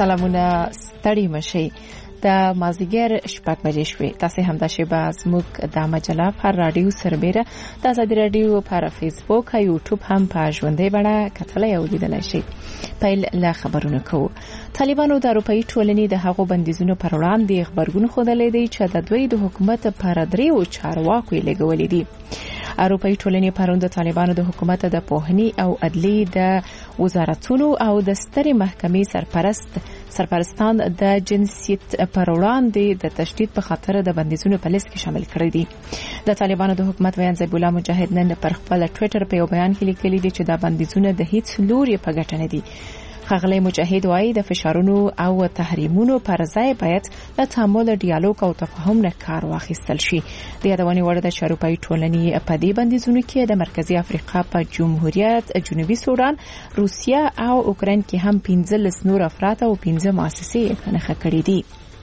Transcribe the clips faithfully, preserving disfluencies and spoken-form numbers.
سلامونه ستړي مشي د مازیګر شپږ بجې شوې. تاسو هم د شیبه زموږ د مجله پر رادیو سربېره د آزادي رادیو پر فیسبوک او یوټیوب هم په ژوندۍ بڼه کتلای او لیدلای شئ. پیل له خبرونو کوو. طالبانو د اروپאי ټولنې د هغو بندیزونو پر وړاندې خبرګون خوندلې دی چې د دوی د حکومت پر دریو چارواکو لګولې دي. اروپאי ټولنې پرون د طالبانو د حکومت د پوهنې او عدلي د وزارتونو او د سترې محکمې سرپرست سرپرستان د جنسیت پر وړاندې د تشدید په خاطر د بندیزونو په لیست کې شامل کړی دي. د طالبانو د حکومت ویان ذبیح الله مجاهد نن پر خپل ټوئیټر په یو بیان کې لیکلي دي چې د بندیزونو د هیڅ لوري په ګټه نه دي. ښاغلی مجاهد وايي د فشارونو او تحریمونو پر ځای باید له تعامل، ډیالوګ او تفاهم نه کار واخیستل شي. د یادونې وړ ده چې اروپאי ټولنې په دې بندیزونو کې د مرکزی افریقا په جمهوریت، جنوبي سودان، روسیه او اوکراین کې هم پنځلس نور افراد او پنځه مؤسسې نښه کړې دي.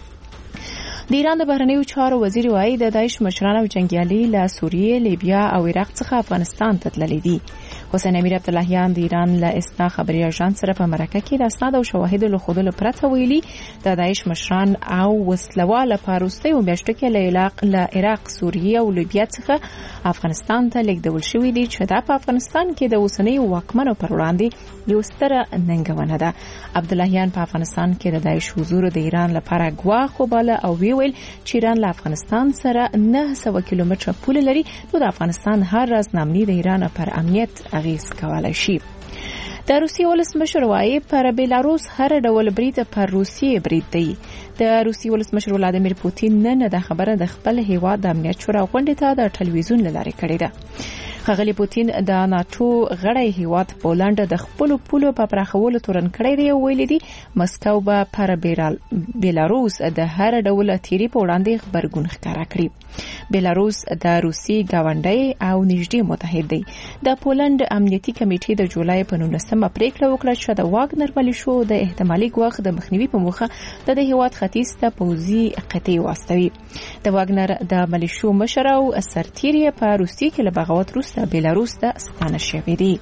د ایران د بهرنیو چارو وزیر وايي د داعش مشران او جنگیالي له سوریې، لیبیا او عراق څخه افغانستان ته تللي دي. حسین امیر عبداللهیان د ایران له اسنا خبري اژانس سره په مرکه کې د اسناد او شواهد له خودلو پرته ویلي د داعش مشران او وسلواله پاروستي او میاشتو کې له عراق له عراق، سوریې او لیبیا څخه افغانستان ته لیږدول شوی دي چې دا په افغانستان کې د اوسنۍ واکمنو پر وړاندې یو ستره ننګونه ده. عبداللهیان په افغانستان کې د داعش حضور د ایران لپاره ګواښ وباله او ویل چې ایران له افغانستان سره نه سوه کیلومتره پوله لري، نو د افغانستان هر راز نامني د ایران پر امنیت اغیز کولای شي. د روسیې ولسمشر وايي پر بیلاروس هر ډول برید پر روسیې برید دی. د روسیې ولسمشر ولادیمیر پوتین نن د خبره د خپل هیواد د امنیت شورا غونډې ته د ټلویزیون له لارې کړې ده. ښاغلی پوتین د ناتو غړی هیواد پولند د خپل پولو په پراخولو تورن کړی دی او ویلي دی مسکو به پر بیلاروس د هر ډول تیری په وړاندې خبرګون ښکاره کړي. بیلاروس د روسي ګاونډي او نږدې متحد دی. د پولند امنیتي کمیټې د جولای په نولسمه پریکړه وکړه چې د واګنر ملیشو د احتمالي ګواښ د مخنیوي په موخه د هیواد ختیځ ته پوځي قطعې واستوي. د واګنر د ملیشو مشر او سرتیری په روسیې کې له بغاوت وروسته بیلاروس ته ستانه شوی دی.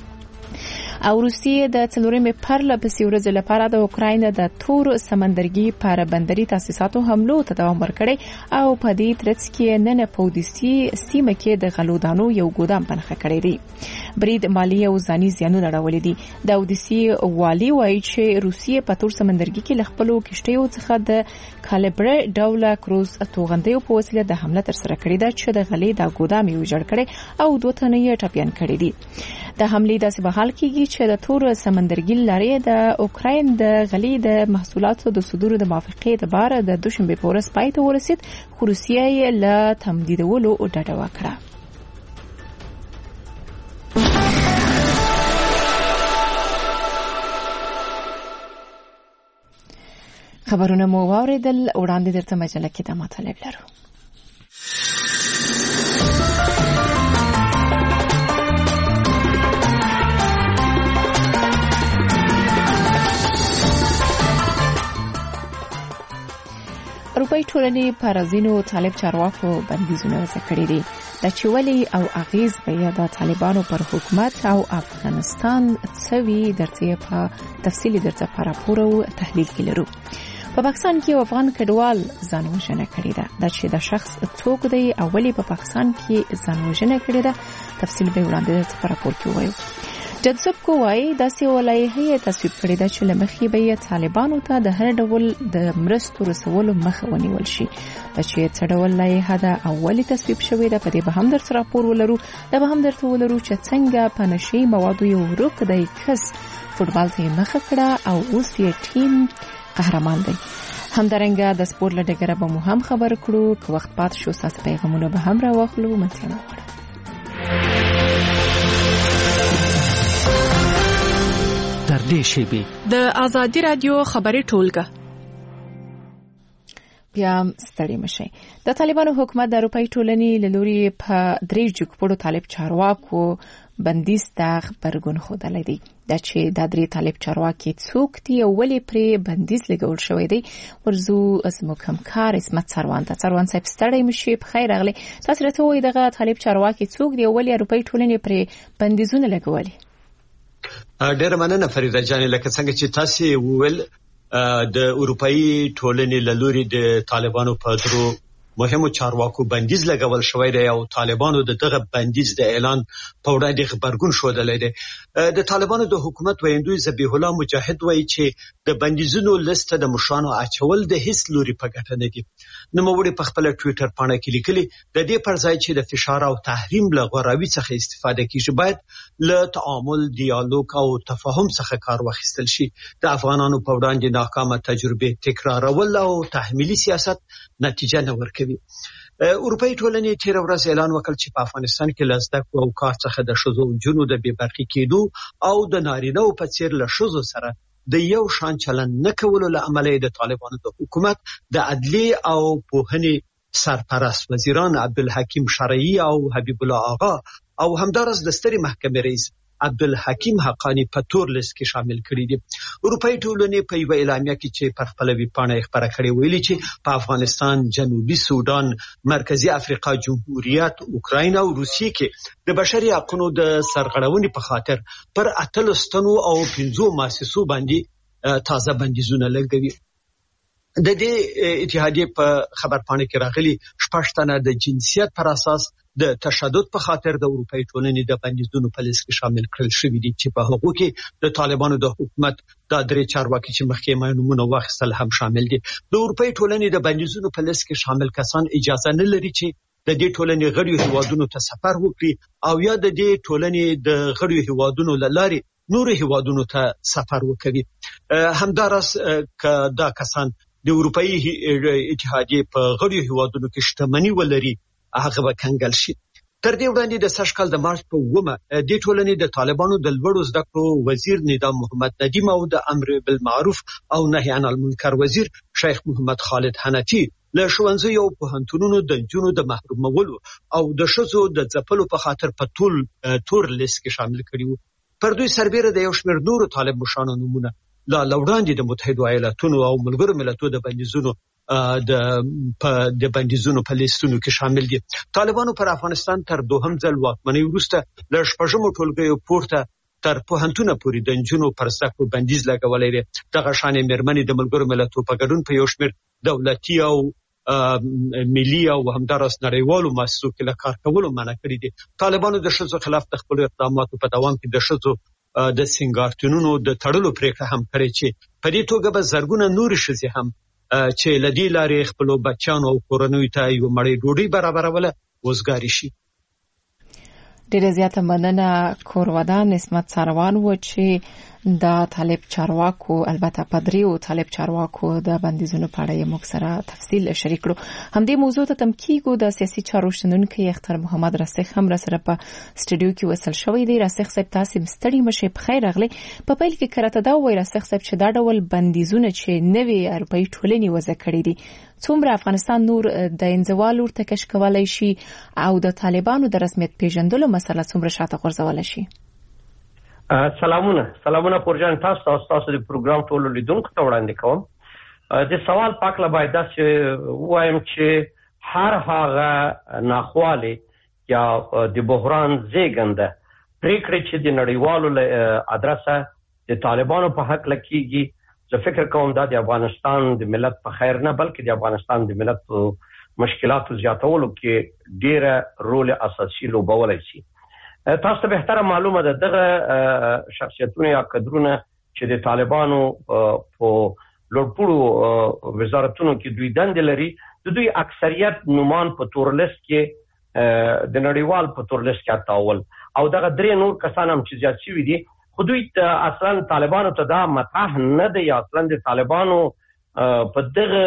او روسیې د څلورمې پرله پسې ورځې لپاره د اوکراین د تور سمندرګي پر بندري تاسیساتو حملو ته دوام ورکړی او په دې ترڅ کې نن په اودیسي سیمه کې د غلودانو یو ګودام پنهخه کړی دی. برید مالی او ځاني زیانونه راوړي دي. د اودیسي والی وایي چې روسیې په تور سمندرګي کې له خپلو کشتیو څخه د کالیبر ډوله کروز توغندیو په وسیله د حمله ترسره کړې ده چې د غلې د ګودام یې ویجاړ کړی او دوه تنه یې ټپیان کړي دي. د حملې داسې بحال کیږي چې د تور سمندرګي لارې د اوکراین د غلې د محصولاتو د صدور د موافقې لپاره د دوشنبه په ورځ پای ته ورسید، خو روسیه یې له تمدیدولو ډډه وکړه. خبرونه مو واوریدل. وړاندې درته مجله کې د مطالب لرو. اروپאי ټولنې پر ځینو طالب چارواکو بندیزونه وضع کړي دي. د چولې او اغیز به د طالبانو پر حکومت او افغانستان څوي درته په تفصیلی درته په راپور او تحلیل کې لرو. په پاکستان کې افغان کډوال ځانوژنه کړې ده. د چې د شخص څوک دی او ولې په پاکستان کې ځانوژنه کړې ده تفصیل به وړاندې درته په راپور کې وایو. جذب کو وايي د سیولایه تصویب کړی دا چې لمخې به طالبانو ته د هر ډول د مرستو رسولو مخه ونیول شي. چې څه ډول لایحه ده اولی تصویب شوې ده په دې به هم درته راپور ولرو. دا به هم درته ولرو چې څنګه په نشي موادو یو ورک دی کس فوټبال ته مخه کړه او اوس یې ټیم قهرمان دی. همدارنګه د سپورت لډګره به مو هم خبر کړو. که وخت پات شو تاسو پیغامونه به هم راوخلو. منځه وړو در دې شیبې د آزادي رادیو خبري ټولګه بیا ستړي مشي. د طالبانو حکومت د اروپאי ټولنې له لوري په درې جګپړو طالب چارواکو بندیز ته خبرګون خوده دی. دا چې د درې طالب چارواکي څوک دي او ولې پرې بندیز لګول شوی دی ورزو زموږ همکار اسمت سروان ته. سروان صاحب ستړي مشي، په خیر راغلی. تاسو راته وایئ دغه طالب چارواکي څوک دي او ولې اروپאי ټولنې پرې بندیزونه لګولي؟ ډېر مننه فریده جان. لکه څنګه چې تاسو وویل د اروپאי ټولنې له لوري د طالبانو په درو مهمو چارواکو بندیز لګول شوی دی او طالبانو د دغه بندیز د اعلان په وړاندې خبرګون شودلې دی. د طالبانو د حکومت ویندوی ذبیح الله مجاهد وایي چې د بندیزونو لیست د مشرانو اچول د هیڅ لوري په ګټه نه دي. نوموړي په خپل ټوئیټر پاڼه کې لیکلي د دې پر ځای چې د فشار او تحریم له غوراوي څخه استفاده کیږي باید له تعامل، دیالوګ او تفاهم څخه کار واخیستل شي. د افغانانو په وړاندې ناکامه تجربه تکرارول او تحمیلي سیاست نتیجه نه ورکوي. اروپאי ټولنې تیر ورځ اعلان وکړ چې په افغانستان کې له زده کړو او کار څخه د ښځو او نجونو د بې برخې کېدو او د نارینه‌و په څیر له ښځو سره د یو شان چلند نه کولو له امله د طالبانو د حکومت د عدلیې او پوهنې سرپرست وزیران عبدالحکیم شرعي او حبیب الله آغا او همدارس د سترې محکمې رئیس عبدالحکیم حقانی په تور لیست کې شامل کړي دي. اروپאי ټولنې په یو اعلامیه کې چې پر خپل ویب پاڼه خبره کړې ویلي چې په افغانستان، جنوبي سودان، مرکزی افریقا جمهوریت، اوکراین او روسیې کې د بشري حقوقو د سرغړونې په خاطر پر اتلو ستنو او پنځو مؤسسو باندې تازه بندیزونه لګوي. د دې اتحادیې په خبر پاڼه کې راغلي شپږ تنه د جنسیت پر اساس د تشدد په خاطر د اروپאי ټولنې د بندیزونو په لیست کې شامل کړل شوي دي چې په هغو کې د طالبانو د حکومت د درې چارواکي چې مخکې ما نومونه واخیستل هم شامل دي. د اروپאי ټولنې د بندیزونو په لیست کې شامل کسان اجازه نه لري چې د دې ټولنې غړیو هیوادونو ته سفر وکړي او یا د دې ټولنې د غړیو هیوادونو له لارې نورو هیوادونو ته سفر وکړي. همدارس که دا کسان د اروپאי اتحادیې په غړیو هیوادونو کې شتمني ولري هغه به کنګل شي. تر دې وړاندې د سږ کال د مارچ په اوومه د ټولنې د طالبانو د لوړو زده کړو وزیر نظام محمد ندیم او د امر بالمعروف او نهي عن المنکر وزیر شیخ محمد خالد حنفي له ښوونځیو او پوهنتونونو د نجونو د محرومولو او د ښځو د ځپلو په خاطر په ټول تور لیست کې شامل کړي وو. پر دوی سربېره د یو شمېر نورو طالب مشرانو نومونه لا وړاندې د متحده ایالاتونو او ملګرو ملتونو د بندیزونو د په د بندیزونو په لیستونو کې شامل دي. طالبانو پر افغانستان تر دوهم ځل واکمنۍ وروسته له شپږمو ټولګیو پورته تر پوهنتونه پورې د نجونو پر زده کړو بندیز لګولی دی. دغه شانې مېرمنې د ملګرو ملتونو په ګډون په یو شمېر دولتي او ملي او همدارس نړیوالو مؤسسو کې له کار کولو منع کړي دي. طالبانو د ښځو خلاف د خپلو اقداماتو په دوام کې د ښځو د سینګارتونونو د تړلو پرېکړه هم کړې چې په دې توګه به زرګونه نورې ښځې هم چې لدی لارې خپل بچیانو او کورنۍ ته یو مړی ډوډۍ برابروله وزګاری شي. ډیره زیاته مننه کورودان نسبت سروان و چې د طالب چارواکو البته پدریو طالب چارواکو د بندیزونو په اړه موږ سره تفصیل شریک کړو. همدې موضوع ته تمکیګو د سیاسي چارو شنونکي اختر محمد راسخ هم را سره په سټوډیو کې وصل شوی دی. راسخ صاحب تاسو مستړي مشه په خیر راغلی. په پیل کې کړه دا وای راسخ صاحب چې دا ډول بندیزونه چې نوې اروپאי ټولنې وضع کړې دي څومره افغانستان نور د انزوال ورته کش کولای شي او د طالبانو د رسمیت پیژندلو مسله څومره شاته غورځول شي. سلامونه سلامونه پرجان تاسو او تاسو د پروګرام ټولو لیدونکو ته وړاندې کوم. د سوال پاکله باید چې وایم چې هر هغه ناخواله یا د بحران زیږنده پریکړې چې د نړیوالو ادرسه د طالبانو په حق لکېږي زه فکر کوم دا د افغانستان د ملت په خیر نه بلکې د افغانستان د ملت په مشکلاتو زیاتولو کې ډیره رول اساسي لوبولی شي. تاسو ته بهتره معلومه ده دغه شخصیتونه یا کډرونه چې د طالبانو په لوړپوړو وزارتونو کې دوی دندې لري د دوی اکثریت نومان په تور لیست کې د نړیوال په تور لیست کې تاول او دغه درې نور کسان هم چې زیات شوي دي خو دوی اصلا طالبانو ته دا مطرح نه دی یا اصلا د طالبانو په دغه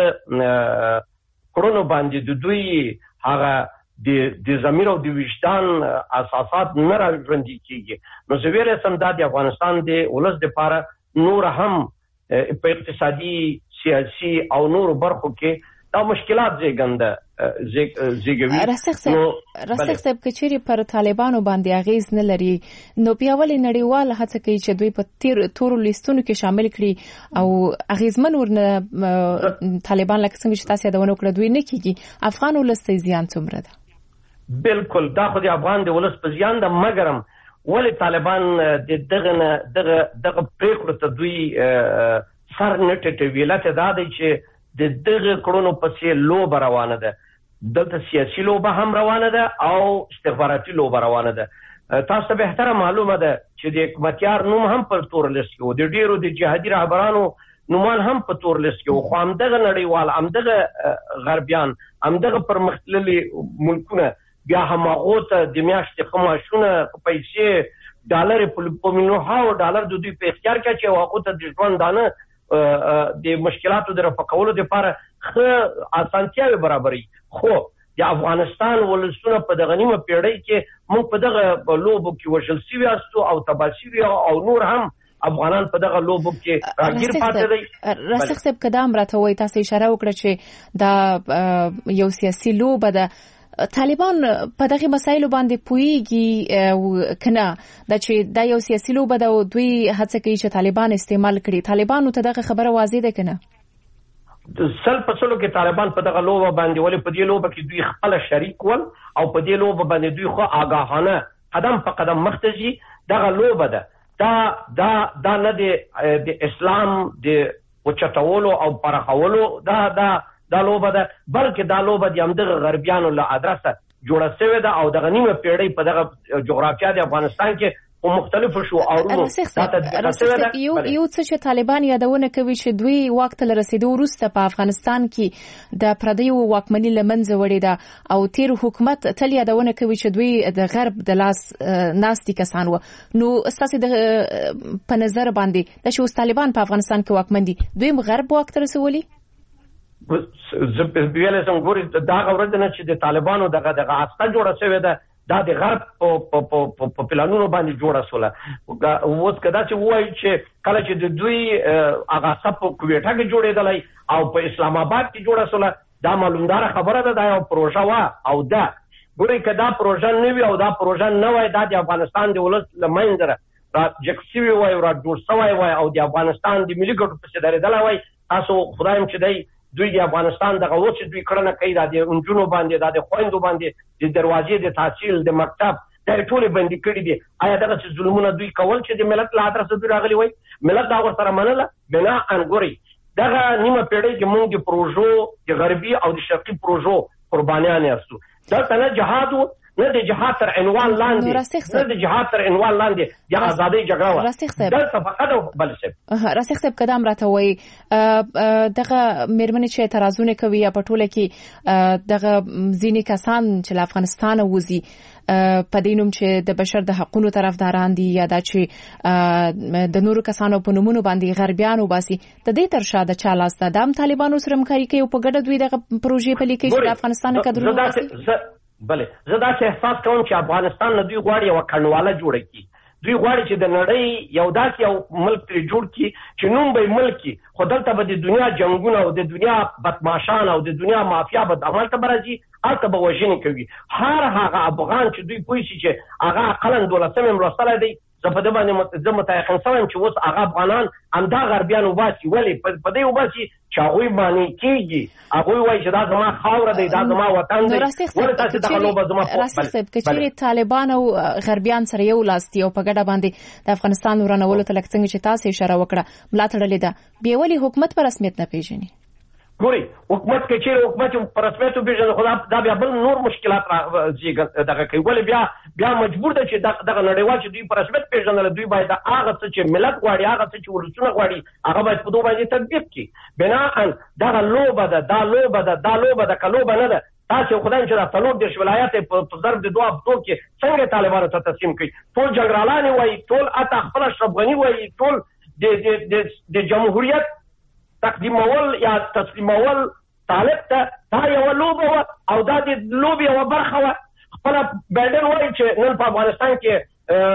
کړنو باندې د دوی هغه د د ضمیر او د وجدان اساسات نه راژوندي کیږي. نو زه ویل سم دا د افغانستان د ولس لپاره نور هم په اقتصادي سیاسي او نور برخو کې دا مشکلات زیږنده زیږوي. راسخ صاحب کچېری پر طالبانو باندې اغیز نه لري نو بیا ولې نړیوال هڅه کوي چې دوی په تیر تور لیستونو کې شامل کړي او اغیزمن ورنه طالبان لکه څنګه چې تاسو یادونه وکړه دوی نه کیږي. افغان ولس ته زیان څومره ده؟ بالکل دا خو د افغان د ولس په زیان ده مګرم ولې طالبان د دغه دغه دغه پریکړه ته دوی سر نه ټټوي. لته دا دی چې د دغه کړونو پسې لوبه روانه ده، دلته سیاسي لوبه هم روانه ده او استخباراتي لوبه روانه ده. تاسو ته بهتره معلومه ده چې د حکومتیار نوم هم په تور لیست کې و، د ډیرو د جهادي رهبرانو نومان هم په تور لیست کې و، خو همدغه نړیوال همدغه غربیان همدغه پرمختللي ملکونه بیا هماغو ته د میاشتې خماشونه پیسې ډالر په میلیونونو ډالر د دوی په اختیار کې چې هغه ته د ژوند دانه د مشکلاتو د رفع کولو لپاره ښه اسانتیاوې برابرې. خو د افغانستان ولسونه په دغه نیمه پیړۍ کې موږ په دغه لوبو کې وژل شوي یاستو او تباه شوي او نور هم افغانان په دغه لوبو کې راګیر پاتې دي. راسخ صاحب کدام راته وایي، تاسو اشاره وکړه چې دا یو سیاسي لوبه ده. طالبان په دغه مسایلو باندې پوهیږي کنه دا چې دا یو سیاسي لوبه ده او دوی هڅه کوي چې طالبان استعمال کړي؟ طالبانو ته دغه خبره واضح ده کنه؟ سل په سلو کې طالبان په دغه لوبه باندې ولې په دې لوبه کې دوی خپل شریک ول او په دې لوبه باندې دوی خو آگاهانه قدم په قدم مخته ځي. دغه لوبه ده دا دا دا نه د اسلام د وچتولو او پرخولو دا دا دا لوبه ده، بلکې دا لوبه د همدغه غربیانو له ادرسه جوړه شوې ده او دغه نیمه پیړۍ په دغه جغرافیا د افغانستان کې په مختلفو شعارونو یو یو څه چې طالبان یادونه کوي چې دوی واک ته رسیدو وروسته په افغانستان کې د پردیو واکمنۍ لمنځه وړې ده او تیر حکومت تل یادونه کوي چې دوی د غرب د لاس ناستي کسان و. نو اساسي د په نظر باندې د شو طالبان په افغانستان کې واکمن دي، دوی غرب واک ته رسولي؟ زه ویل سم ګوري دا غوړد نه چې د طالبانو دغه دغه عسكر جوړه شوې ده، دا د غرب په پلانونو باندې جوړه سوله. اوس کدا چې وایي چې کله چې د دوی هغه سپ کوټه کې جوړېدلای او په اسلام آباد کې جوړه سوله، دا معلومدار خبره ده، دا یو پروژه وا او دا ګوري کدا پروژه نه وي او دا پروژه نه وای، دا د افغانستان د ولس لمنځره را جکسوي وای را جوړ سوی وای او د افغانستان د ملي ګټو په څیر درېدل وای. تاسو خدایم چې دی دوی د افغانستان دغه وڅ دوی کړنه کوي د انجونو باندې د خويندو باندې د دروازې د تحصیل د مکتب د ټولې باندې کړی دي. آیا دغه چې ظلمونه دوی کول چې د ملت له ادرسه دوی راغلي وای، ملت دا ورسره منله بنا انګوري. دغه نیمه پیړۍ کې موږ د پروژو د غربي او د شرقي پروژو قربانیان یاستو. دا نه جهاد نه د جهاد تر عنوان لاندې نه د جهاد تر عنوان لاندې د ازادۍ جګړه و. دا فقط بل څه راسخ صاحب کدام راته وایي دغه مېرمنې چې اعتراضونه کوي یا په ټوله کې دغه ځینې کسان چې له افغانستانه وځي په دې نوم چې د بشر د حقوقو طرفداران دي یا دا چې د نورو کسانو په نومونو باندې غربیانو باسي، د دې تر شا د چا لاس ده؟ د طالبانو سره همکاري کوي او په ګډه دوی دغه پروژې پلي کوي چې د افغانستان کډرونو باسي. بله زه دا څه احساس کوم چې افغانستان نه دوی غواړي یو کڼواله جوړه کړي، دوی غواړي چې د نړۍ یو داسې یو ملک ترې جوړ کړي چې نوم به ملکی، خو دلته به د دنیا جنگونه او د دنیا بدمعشان او د دنیا مافیا به دغلته به راځي، هلته به وژنې کوي. هر هغه افغان چې دوی پوه شي چې هغه اقلا دولسم یې لوستلی دی، زه په دې باندې زه متیقن شوم چې اوس هغه افغانان همدا غربیان وباسي. ولې په دې وباسي چې هغوی باندې کېږي، هغوی وایي چې دا زما خاوره دی، دا زما وطن دی. ولې تاسې دغه لوبه زما راسخ صاحب که چېرې طالبان او غربیان سره یو لاس دي او په ګډه باندې د افغانستان ورانولو ته لکه څنګه چې تاسې اشاره وکړه ملا تړلې ده، بیا ولې حکومت په رسمیت نه پیژني؟ ګوري حکومت کې چې حکومت په رسمیت پیژني خو دا بیا بل نور مشکلات راځي دغه کوي. ولې بیا بیا مجبور ده چې دغه نړیوال چې دوی په رسمیت پیژنل، دوی باید هغه څه چې ملت غواړي هغه څه چې ولسونه غواړي هغه باید په دوی باندې تطبیق کړي. بناء دغه لوبه ده دا لوبه ده دا لوبه ده که لوبه نه ده. تاسو خدای چې را څلور دېرش ولایات په ضرب د دوه هفتو کې څنګه طالبانو ته تسلیم کړي؟ ټول جنرالان وایي، ټول اته خپل اشرف غني وایي، ټول د د جمهوریت تقدیمول یا تسلیمول طالب ته دا یو لوبه و او دا د لوبې یو برخه و. خپل بایدن وایي چې نن په افغانستان کې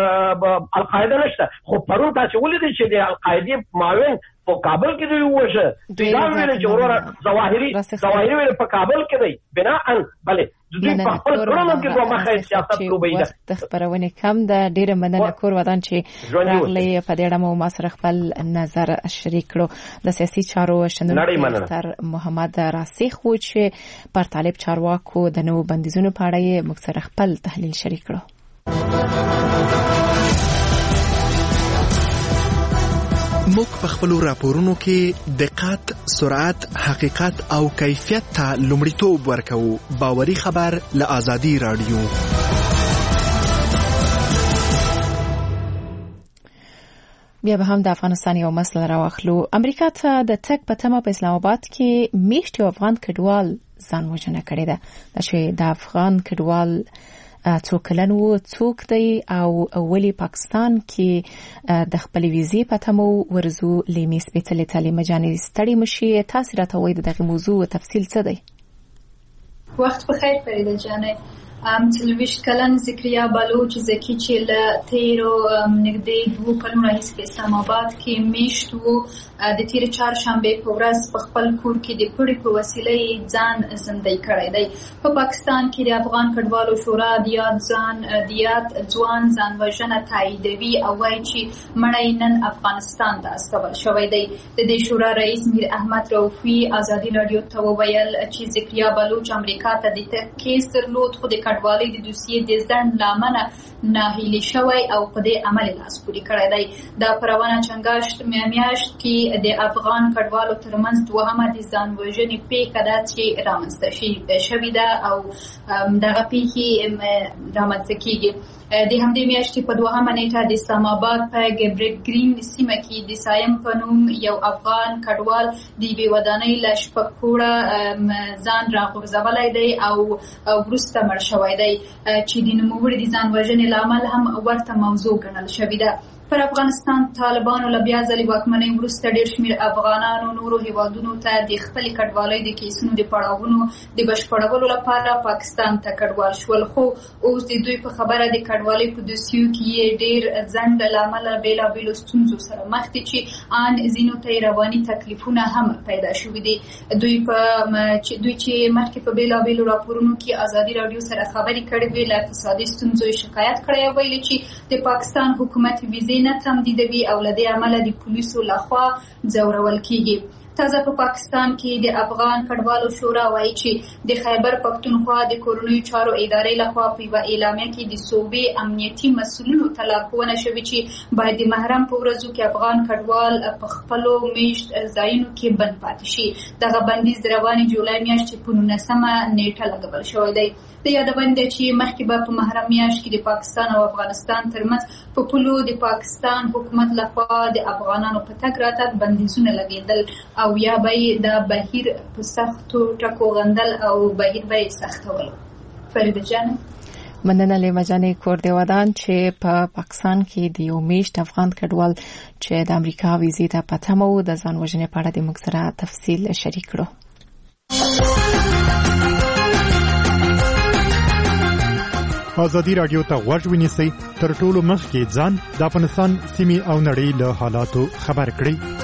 القاعده نشته، خو پرون تاسو ولیدل چې د القاعده معاون په کابل کې دی وشه، دوی دا ویل چې وروره ظواهري ظواهري ویل په کابل کې دی. بنا ان بله دوی په خپل کړنو کې کومه خیر سیاست لوبي ده. د خبرونه کم ده، ډیره مننه کور ودان چې راغلی په دې اړه مو ما سره خپل نظر شریک کړو. د سیاسي چارو شنونکو ډاکټر محمد راسخ و چې پر طالب چارواکو د نوو بندیزونو په اړه یې موږ سره خپل تحلیل شریک کړو. موږ په خپلو راپورونو کې دقت، سرعت، حقیقت او کیفیت ته لومړیتوب ورکوو. باوري خبر له آزادي رادیو. بیا به هم د افغانستان یو مسله راواخلو. امریکا ته د تک په تمه په اسلام آباد کې میشت افغان کډوال ځان وژنه کړې ده. چې د افغان کډوال څو کلن وو، څوک دی او ولی پاکستان کې د خپل ویزې په تمه ورزو لیمې سپېڅلې تعلیم جانې ستړي مشي. تاسو راته وایي دغه موضوع تفصیل څه دی؟ وخت بخیر فریده جانې. تلویشت کلن ذکریا بلوچ زکی چې له تیرو نږدې دوه کلونو راهیسې په اسلام آباد کې میشت وو. د تیر چهارشنبې په ورځ په خپل کور کې د پړي په وسیله ځان زندۍ کړی دی. په پاکستان کې د افغان کډوالو شورا د یاد ځان د یاد ځوان ځان وژنه تاییدوي او وایي چې مړی نن افغانستان ته استول شوی دی. د دې شورا رئیس میر احمد رؤفي آزادي رادیو ته وویل چې ذکریا بلوچ امریکا ته د کیس درلود، خو د کډوالۍ د دوسیې د ځنډ له امله ناهیلي شوی او په دې عمل لاس پورې کړی دی. دا په روانه چنګاشت میاشت کې د افغان کډوالو ترمنځ دوهمه د ځان وژنې پیښه ده چې رامنځته شوې ده او دغه پیښې رامنځته کېږي. د همدې میاشتې په دوهمه نیټه د اسلام آباد په ګبریک ګرین سیمه کې د سایم په نوم یو افغان کډوال د یوې ودانۍ له شپږ کوړه ځان راغورځولی دی او وروسته مړ شوی دی چې د نوموړي د ځان وژنې له امله هم ورته موضوع ګڼل شوې ده. پر افغانستان طالبانو له بیا ځلې واکمنۍ وروسته ډېر شمېر افغانانو نورو هیوادونو ته د خپلې کډوالۍ د کیسونو د پړاوونو د بشپړولو لپاره پاکستان ته کډوال شول. خو اوس د دوی په خبره د کډوالۍ په دوسیو کې یې ډېر ځنډ له امله بېلابېلو ستونزو سره مخ دي چې ان ځینو ته یې رواني تکلیفونه هم پیدا شوي دي. دوی په دوی چې مخکې په بېلابېلو راپورونو کې آزادي رادیو سره خبرې کړې وې، له اقتصادي ستونزو یې شکایت کړی او ویلي چې د پاکستان حکومت ویزې نه تمدیدوي او له دې امله د پولیسو لخوا ځورول کیږي. تازه په پاکستان کې د افغان کډوالو شورا وایي چې د خیبر پښتونخوا د کورنیو چارو ادارې لخوا په یوه اعلامیه کې د صوبې امنیتي مسؤلینو ته لارښوونه شوې چې باید د محرم په ورځو کې افغان کډوال په خپلو میشت ځایونو کې بند پاتې شي. دغه بندیز د روانې جولای میاشتې په نولسمه نیټه لګول شوی دی. د یادونې ده چې مخکې به په محرم میاشت کې د پاکستان او افغانستان ترمنځ په پولو د پاکستان حکومت لخوا د افغانانو په تګ راتګ بندیزونه لګېدل او یا به د بهیر په سختو ټکو غندل او بهیر به یې سختول. فریده جان. مننه لیما جانې کور دی ودان چې په پاکستان کې د یو میشت افغان کډوال چې د امریکا ویزې ته په تمه و د ځان وژنې په اړه د موږ سره تفصیل شریک کړو. آزادی رادیو ته غوږ ونیسئ، تر ټولو مخکې ځان د افغانستان سیمې او نړۍ له حالاتو خبر کړئ.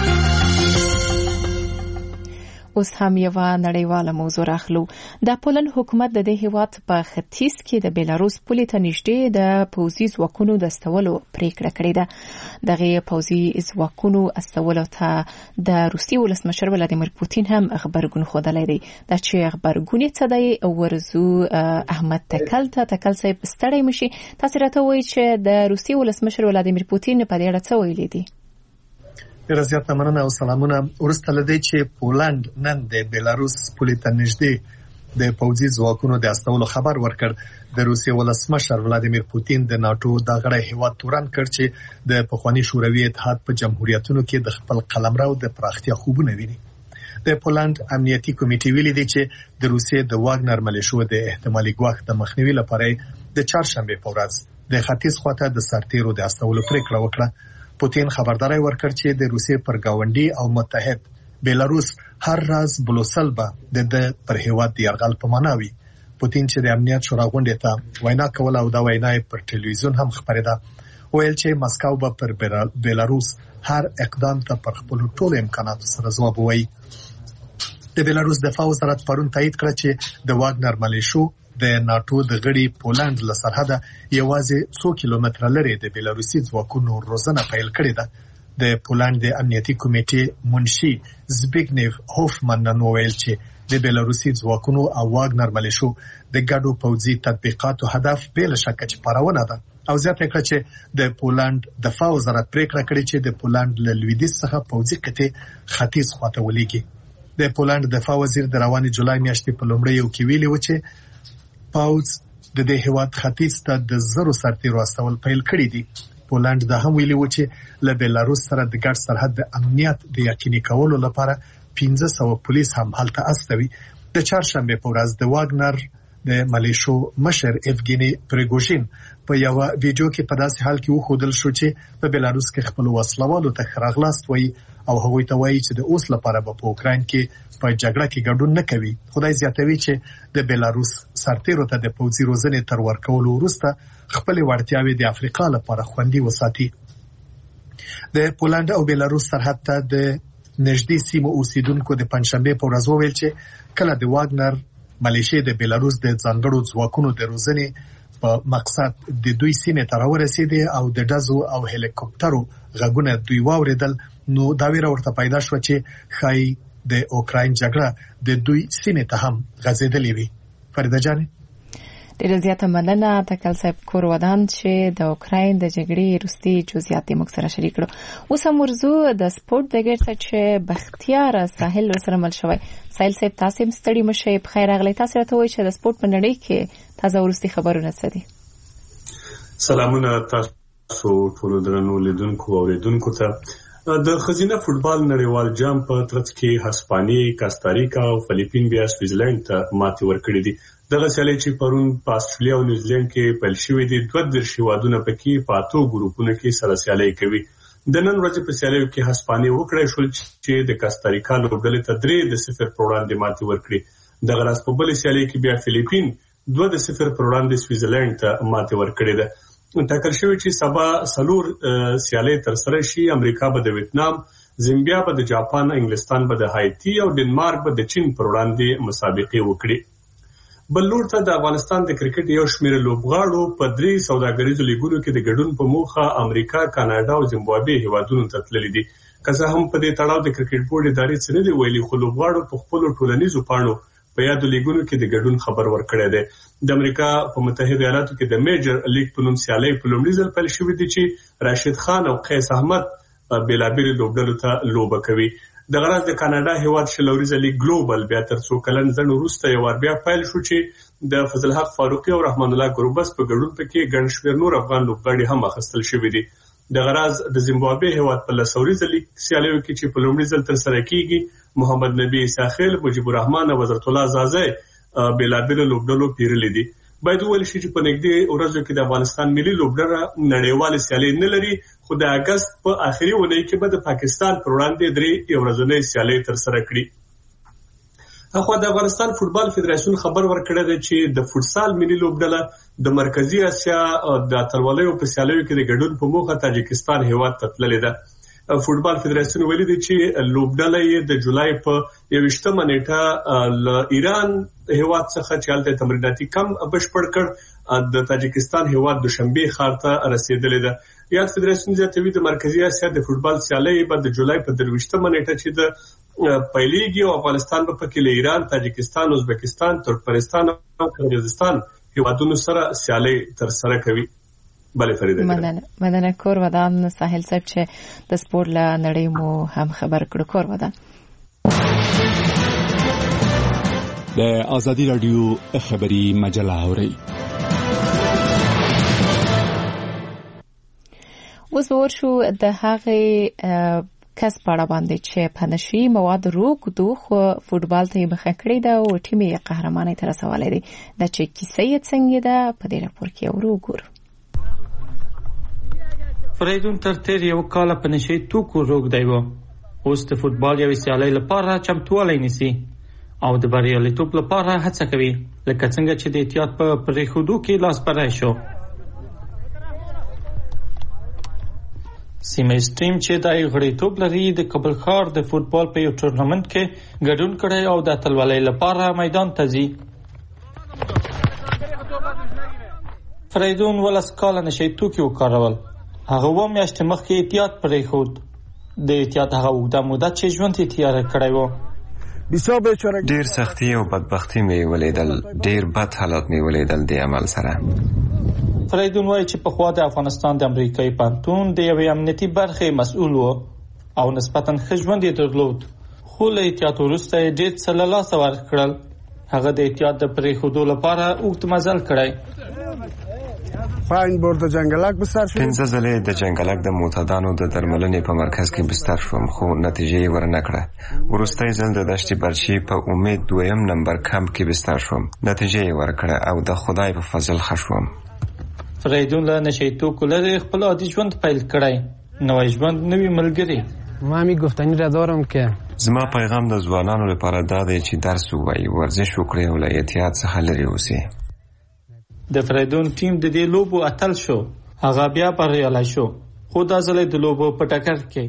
اوس هم یوه نړیواله موضوع راخلو. د پولند حکومت د دې هیواد په ختیځ کې د بیلاروس پولې ته نږدې د پوځي ځواکونو د استولو پریکړه کړې ده. دغه پوځي ځواکونو استولو ته د روسیې ولسمشر ولادیمیر پوتین هم خبرګون ښودلی دی. دا چې خبرګون یې څه دی ورزو احمد تکل ته تکل صاحب ستړی مشي. تاسو راته وایئ چې د روسیې ولسمشر ولادیمیر پوتین په دې اړه څه ویلي دي؟ ډېره زیاته مننه او سلامونه. وروسته له دې چې پولند نن د بیلاروس پولې ته نږدې د پوځي ځواکونو د استولو خبر ورکړ، د روسیې ولسمشر ولادیمیر پوتین د ناتو د غړي هیواد تورن کړ چې د پخواني شوروي اتحاد په جمهوریتونو کې د خپل قلمرو د پراختیا خوبونه ویني. د پولند امنیتي کمیټې ویلي دي چې د روسیې د واګنر ملیشو د احتمالي ګواښ د مخنیوي لپاره د چهارشنبې په ورځ د ختیځ خواته د سرتیرو د استولو پریکړه وکړه. پوتین خبرداري ورکړ چې د روسیې پر گاونډي او متحد بیلاروس هر راز بلوسل به د پر هیواد د یرغل په معنا وي. پوتین چې د امنیت شورا غونډې ته وینا کوله او دا وینا پر ټلویزیون هم خبرېده، ویل چې مسکو به پر بیلاروس هر اقدام ته پر خپل ټول امکاناتو سره ځواب ووایي. د بیلاروس دفاع وزارت پرون تایید کړ چې د واګنر ملیشو د ناتو د غړي پولند له سرحده یوازې څو کیلومتره لري د بیلاروسي ځواکونو روزنه پیل کړې ده. د پولند د امنیتي کمیټې منشي زبیګنیو هوفمن نن وویل چې د بیلاروسي ځواکونو او واګنر ملیشو د ګډو پوځي تطبیقاتو هدف بل شک چې پرونه ده او زیاته کړه چې د پولند دفاع وزارت پریکړه کړې چې د پولند له لویدیځ څخه پوځي کته ختیځ خواته ولېږي د پولند دفاع وزیر د رواني جولای میاشتې په لومړي یو کې ویلي و چې پوځ د دې هیواد ختیځ ته د زرو سرتیرو استول پیل کړی دي پولند د هم ویلي و چې له بیلاروس سره د ګډ سرحد د امنیت د یقیني کولو لپاره پنځه سوه پولیس هم هلته استوي د چهارشنبه په ورځ د واګنر د ملیشو مشر ایفګینی پریګوژین په یو ویډیو کې په داسې حال کې وښودل شو چې په بیلاروس کې خپل وسلوالو ته خراغلاست وایي او هغوی ته وایي چې د اوس لپاره په اوکراین کې په جګړه کې ګډون نه کوي خدای زیاتوي چې د بیلاروس سرتیرو ته د پوځي روزنې تر ورکولو وروسته خپل وړتیاوې د افریقا لپاره خوندي وساتي د پولند او بیلاروس سرحد ته د نږدې سیمو اوسیدونکو د پنځشنبه په ورځ وویل چې کله د واګنر ملیشیا د بیلاروس د ځانګړو ځواکونو د روزنې په مقصد د دوی سیمې ته راورسېدي او د ډزو او هلیکوپټرو غږونه دوی واوریدل نو دا ویره ورته پیدا شو چې خای د اوکراین جګړه د دوی سیمې ته هم غځېدلې وي فریده جان ډېر زیاته مننه تکل صاحب کور ودان چې د اوکراین د جګړې وروستي جزئیات موږ سره شریک کړو اوس هم ورزو د سپورت د ګټه چې بختیار ساحل سره مل شوی ساحل صاحب تاسو هم ستړي مشه په خیر اغلی تاسو راته وایي چې د سپورت په نړۍ کې تازه ورستي خبرونه څه دي سلامونه تاسو ټول درنو لیدونکو او لیدونکو ته د خزینه فوتبال نړیوال جام په ترڅ کې هسپانیې کاستاریکا او فلیپین بیا سویټزرلند ته ماتې ورکړې دي دغه سیالي چې پرون په استرالیا او نیوزیلند کې پیل شوې دي دوه درش هیوادونه پکې په اتو ګروپونو کې سره سیالي کوي د نن ورځې په سیالیو کې هسپانیې وکړای شول چې د کاستاریکا لوبډلې ته درې د صفر پر وړاندې ماتې ورکړي دغه راز په بل سیالي کې بیا فلیپین دوه د صفر پر وړاندې سویټزرلند ته ماتې ورکړې ده ټاکل شوی چې سبا سلور سیالي تر سره شي امریکا به د ویتنام زیمبیا به د جاپان انګلستان به د هایتی او ډنمارک به د چین پر وړاندې مسابقې وکړي بل لور ته د افغانستان د کرکټ یو شمېر لوبغاړو په درې سوداګریزو لیګونو کې د ګډون په موخه امریکا کاناډا او زیمبابوې هیوادونو ته تللي دي که څه هم په دې تړاو د کرکټ بورډ ادارې څه نه دی ویلي خو لوبغاړو په خپلو ټولنیزو پاڼو په یادو لیګونو کې د ګډون خبر ورکړی دی د امریکا په متحده ایالاتو کې د میجر لیګ په نوم سیالۍ په لومړي ځل پیل شوې دي چې راشد خان او قیس احمد بېلابېلو لوبډلو ته لوبه کوي د غرض د کاناډا هیواد شلوريزه لیګ ګلوبل بیا تر څو کلن ځنډ وروسته یو بیا پیل شو چې د فضل حق فاروقي او رحمان الله ګروبس په ګډون پکې ګڼ شمېر نور افغان لوبغاړي هم اخیستل شوي دي د غرض د زیمبابوې هیواد په لسوريزه لیګ سیالیو کې چې په لومړي ځل تر سره کیږي محمد نبی ساخیل مجيب الرحمن او وزارت الله زازه بېلابېلو لوبډلو پیرلې دي باید ویل شي چې په نږدې ورځو کې د افغانستان ملي لوبډله نړیوال سیالي نه لري خو د اگست په آخري اونۍ کې به د پاکستان پر وړاندې درې یو ورځنۍ سیالي تر سره کړي اخو د افغانستان فوتبال فدراسیون خبر ورکړی دی چې د فوتسال ملي لوبډله د مرکزی اسیا د اتلولیو په سیالیو کې د ګډون په موخه تاجکستان هیواد ته تللې ده فوتبال فدراسیون ویلي دی چې لوبډله یې د جولای په یوویشتمه نیټه له ایران هیواد څخه چې هلته تمریناتي کم بشپړ کړ د تاجکستان هیواد دوشنبه ښار ته رسیدلې ده یاد فدراسیون زیاتوي د مرکزی اسیا د فوتبال سیالۍ به د جولای په درویشتمه نیټه چې د پیلېږي او افغانستان په کې له ایران تاجکستان ازبکستان ترکمنستان او قرغیزستان هیوادونو سره سیالۍ تر سره کوي بله فریده مدنه مدنه کور ودان ساحل صاحب چې د سپورت له نړۍ مو هم خبر کړو کور ودان د آزادی رادیو خبری مجله اوري اوس ورشو د هغه کس پاړه باندې چې په نشي مواد روغ دوخ فوتبال ته مخه کړی دا او ټیم یې قهرماني تر رسولې دي د چې کیسه یې څنګه ده په دې راپور کې ورو فریدون تر تیر یو کال په نشي توکو روغ دی وو اوس د فوتبال یو سیالۍ لپاره چمتووالی نیسي او د بریالیتوب لپاره هڅه کوي لکه څنګه چې د احتیاط په پرېښودو کې لاس بری شو سیمه سټریم چې د غړیتوب لري د کابل ښار د فوتبال په یو ټورنمنت کې ګډون کړي او د اتلولۍ لپاره میدان ته ځي فریدون ولس کال نشي توکي وکارول هغه و میاشتې مخکې احتیاط پرې خود د احتیاط هغه اوږده مدت چې ژوند یې تیار کړی و. ډیر سختي او بدبختي مې ولیدل، ډیر بد حالات مې ولیدل د عمل سره. فریدون وایي چې په خوا د افغانستان د امریکایي پانتون د یوې امنیتي برخې مسؤل و او نسبتاً ښه ژوند یې درلود، خو له احتیاط وروسته یې ډېر څه له لاسه ورکړل. هغه د احتیاط د پرېښودو لپاره اوږد مزل کړی. پنځه ځلې د جنګلک د معتادانو د درملنې په مرکز کې بستر شوم، خو نتیجه یې ورنه کړه. وروستی ځل د دشت برچي په امید دویم نمبر کمپ کې بستر شوم، نتیجه یې ورکړه او د خدای په فضل ښه شوم. فریدون له نشه‌ای توکو لرې خپل عادي ژوند پیل کړی. نوی ژوند، نوي ملګري. زما پیغام د ځوانانو لپاره دا دی چې درس ووایي، ورزش وکړي او له اعتیاد څخه لرې اوسي. د فریدون ټیم د دې لوبو اتل شو. هغه بیا بریالی شو، خو دا ځل د لوبو په ټکر کې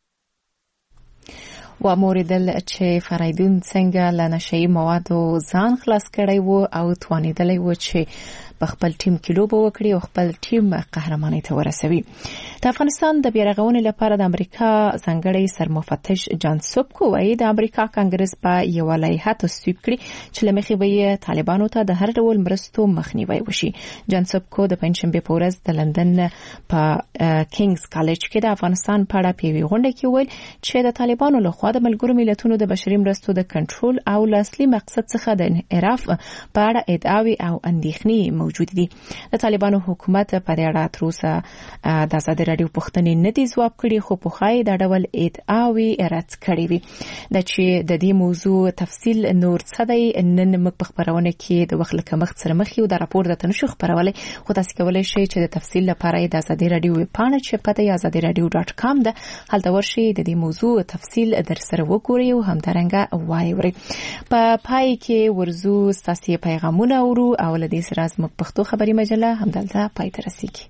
وموریدل چې فریدون څنګه له نشه‌ای موادو ځان خلاص کړی و او توانیدلی و چې په خپل ټیم کې لوبه وکړي او خپل ټیم قهرمانۍ ته ورسوي. د افغانستان د بیارغونې لپاره د امریکا ځانګړی سرمفتش جان سوبکو وايي د امریکا کانګرس په یو لایحه تصویب کړي چې له مخې به یې طالبانو ته د هر ډول مرستو مخنیوي وشي. جان سوبکو د پنځشنبه په ورځ د لندن په کینګز کالج کې د افغانستان په اړه په یوه غونډه کې ویل چې د طالبانو لخوا د ملګرو ملتونو د بشري مرستو د کنټرول او اصلي مقصد څخه د انحراف په اړه ادعاوې او اندېښنې موجود دي. د طالبانو حکومت په دې اړه تر اوسه د ازادي راډیو پوښتنې نه دي ځواب کړي، خو په خای دا ډول ادعاوې رد کړې وي. د چې د دې موضوع تفصیل نور څه دی، نن موږ په خبرونه کې د وخت له کمښت سره مخ یو. د راپور د تنشو خبرولې خو تاسو کولای شئ چې د تفصیل لپاره د ازادي راډیو پاڼه چې پته یې ازادي راډیو ډاټ کام ده، هلته ورشئ د دې موضوع تفصیل در سره وګورئ او همدارنګه وایورئ. په پای کې ورزو ستاسو پیغامونه اورو او له دې سره زموږ پښتو خبري مجله همدلته پای ته رسیږي.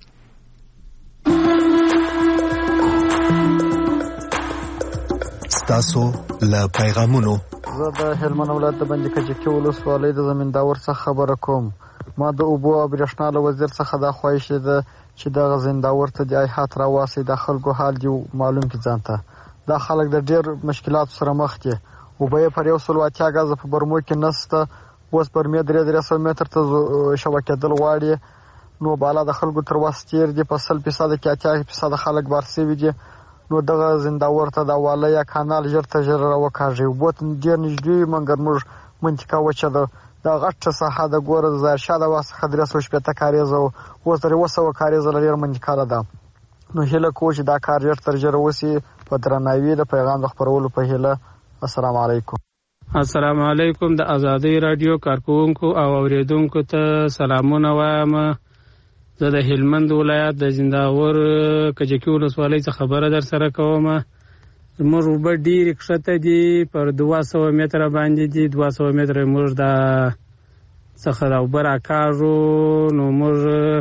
ستاسو له پیغامونو زه د هلمند ولایت د بندي کجکي ولسوالۍ د زمینداور څخه خبره کوم. ما د اوبو او برېښنا له وزیر څخه دا خواهش ده چې د زمینداور ته د ایحات راواسي د خلکو حال دی معلوم کی ځانته. دا خلک د ډېر مشکلات سره مخ دي. وبې پر یو سل واتیا غاز په برمو کې نسته، اوس پر مې درې درې سو متر ته شبکې دل واړي، نو بالا د خلکو تر واستیر دي په سل فیصد کې اتیا فیصد خلک بارسوي دي. نو دغه زنداور ته د واله یا کانال ژر ته ژر راوکاږي. وبوت ډېر نږدې منګر موږ منطقه وچه ده، دا غټه ساحه د ګور زار شاده واسه درې سو شپږ کاریزه او اوس درې وسو کاریزه لري منطقه ده. نو هله کوچ دا کار ژر تر ژر وسی په درناوي د پیغام د خبرولو په هله. السلام علیکم. السلام علیکم. د ازادي رادیو کارکونکو او اوریدونکو ته سلامونه وایم. زه د هلمند ولایت د زنداور کجکي ولسوالۍ څخه خبره در سره کوم. زموږ اوبه ډېرې کښته دي، پر دوه سوه متره باندې دي. دوه سوه متره موږ د څخه د اوبه راکاږو. نو موږ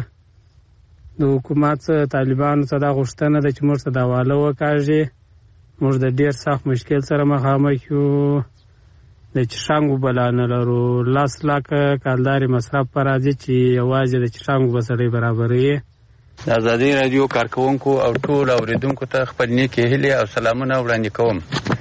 د حکومت طالبانو ته دا غوښتنه ده چې موږ ته دا واله وکاږي. موږ د ډېر سخت مشکل سره مخامخ یو. د چشانګو بلا نه لرو، لاس لاکه کالداري مصرف پر راځي چې یوازې د چشانګو بسړې برابرې. د ازادي رادیو کارکونکو او ټول اوریدونکو ته خپل نیکې هیلې او سلامونه وړاندې کوم.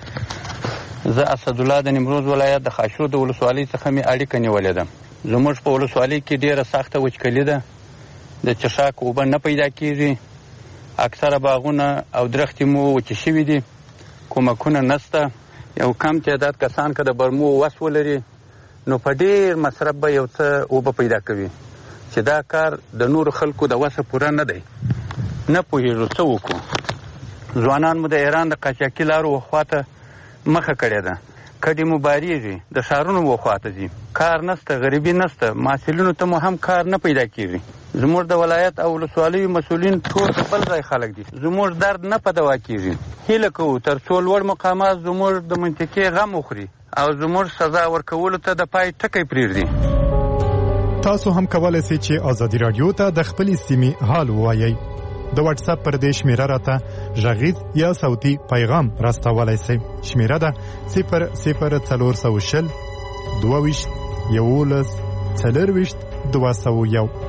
زه اسد الله د نیمروز ولایت د خاشرود ولسوالۍ څخه مې اړیکه نیولې ده. زموږ په ولسوالۍ کې ډېره سخته وچکلي ده، د چشاک اوبه نه پیدا کېږي، اکثره باغونه او درختې مو وچې شوي دي، کومکونه نسته. یو کم تعداد کسان که د برمو وس ولري نو په ډېر مصرف به یو څه اوبه پیدا کوي، چې دا کار د نورو خلکو د وسه پوره نه دی. نه پوهېږو څه وکړو. ځوانان مو د ایران د قاچاقي لارو وخواته مخه کړې ده، کډې مو باریږي، د ښارونو وخواته ځي، کار نسته، غریبي نسته، محصلینو ته مو هم کار نه پیدا کېږي. زموږ د ولایت او ولسوالیو مسؤلین ټول د بل ځای خلک دي. زموږ درد نه په دوا کېږي. هیله کوو تر څو لوړ مقامات زموږ د منطقې غم وخوري او زموږ سزا ورکولو ته د پای ټکی پرېږدي. تاسو هم کولای شئ چې ازادي رادیو ته د خپلې سیمې حال ووایئ. د واتس اپ پر دې شمیره راته غږیز یا صوتي پیغام راستولای شئ. شمیره ده صفر صفر څلور سوه شل دوه ویشت یولس څلور ویشت دوه سوه یو.